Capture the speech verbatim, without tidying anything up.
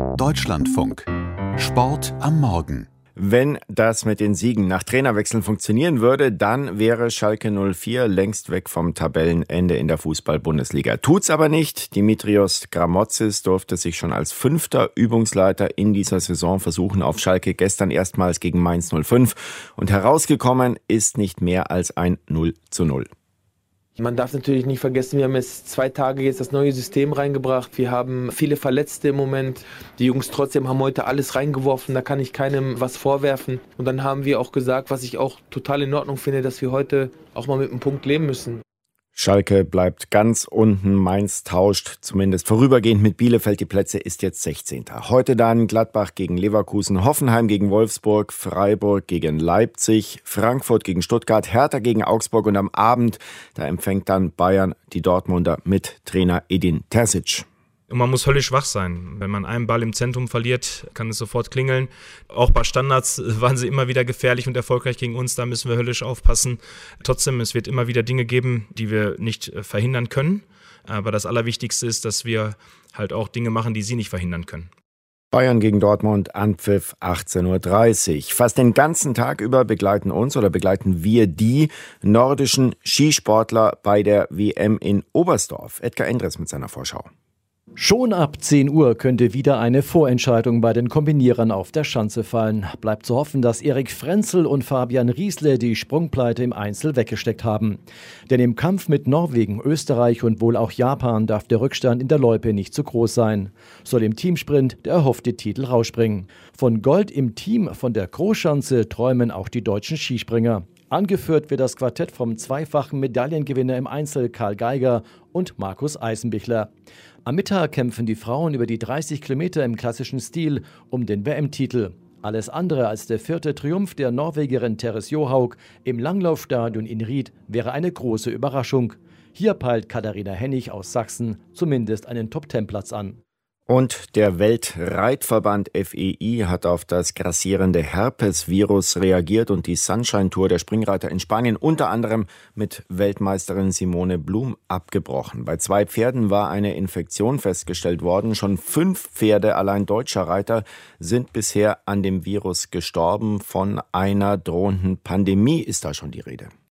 Deutschlandfunk. Sport am Morgen. Wenn das mit den Siegen nach Trainerwechseln funktionieren würde, dann wäre Schalke null vier längst weg vom Tabellenende in der Fußball-Bundesliga. Tut's aber nicht. Dimitrios Gramotzis durfte sich schon als fünfter Übungsleiter in dieser Saison versuchen auf Schalke, gestern erstmals gegen Mainz null fünf. Und herausgekommen ist nicht mehr als ein null zu null. Man darf natürlich nicht vergessen, wir haben jetzt zwei Tage jetzt das neue System reingebracht. Wir haben viele Verletzte im Moment. Die Jungs trotzdem haben heute alles reingeworfen, da kann ich keinem was vorwerfen. Und dann haben wir auch gesagt, was ich auch total in Ordnung finde, dass wir heute auch mal mit einem Punkt leben müssen. Schalke bleibt ganz unten, Mainz tauscht zumindest vorübergehend mit Bielefeld die Plätze, ist jetzt sechzehnter Heute dann Gladbach gegen Leverkusen, Hoffenheim gegen Wolfsburg, Freiburg gegen Leipzig, Frankfurt gegen Stuttgart, Hertha gegen Augsburg und am Abend, da empfängt dann Bayern die Dortmunder mit Trainer Edin Terzic. Und man muss höllisch wach sein. Wenn man einen Ball im Zentrum verliert, kann es sofort klingeln. Auch bei Standards waren sie immer wieder gefährlich und erfolgreich gegen uns. Da müssen wir höllisch aufpassen. Trotzdem, es wird immer wieder Dinge geben, die wir nicht verhindern können. Aber das Allerwichtigste ist, dass wir halt auch Dinge machen, die sie nicht verhindern können. Bayern gegen Dortmund, Anpfiff achtzehn Uhr dreißig. Fast den ganzen Tag über begleiten uns oder begleiten wir die nordischen Skisportler bei der W M in Oberstdorf. Edgar Endres mit seiner Vorschau. Schon ab zehn Uhr könnte wieder eine Vorentscheidung bei den Kombinierern auf der Schanze fallen. Bleibt zu hoffen, dass Erik Frenzel und Fabian Riesle die Sprungpleite im Einzel weggesteckt haben. Denn im Kampf mit Norwegen, Österreich und wohl auch Japan darf der Rückstand in der Loipe nicht zu groß sein. Soll im Teamsprint der erhoffte Titel rausspringen. Von Gold im Team von der Großschanze träumen auch die deutschen Skispringer. Angeführt wird das Quartett vom zweifachen Medaillengewinner im Einzel Karl Geiger und Markus Eisenbichler. Am Mittag kämpfen die Frauen über die dreißig Kilometer im klassischen Stil um den W M-Titel. Alles andere als der vierte Triumph der Norwegerin Therese Johaug im Langlaufstadion in Ried wäre eine große Überraschung. Hier peilt Katharina Hennig aus Sachsen zumindest einen Top-Ten-Platz an. Und der Weltreitverband F E I hat auf das grassierende Herpesvirus reagiert und die Sunshine Tour der Springreiter in Spanien unter anderem mit Weltmeisterin Simone Blum abgebrochen. Bei zwei Pferden war eine Infektion festgestellt worden. Schon fünf Pferde, allein deutscher Reiter, sind bisher an dem Virus gestorben. Von einer drohenden Pandemie ist da schon die Rede.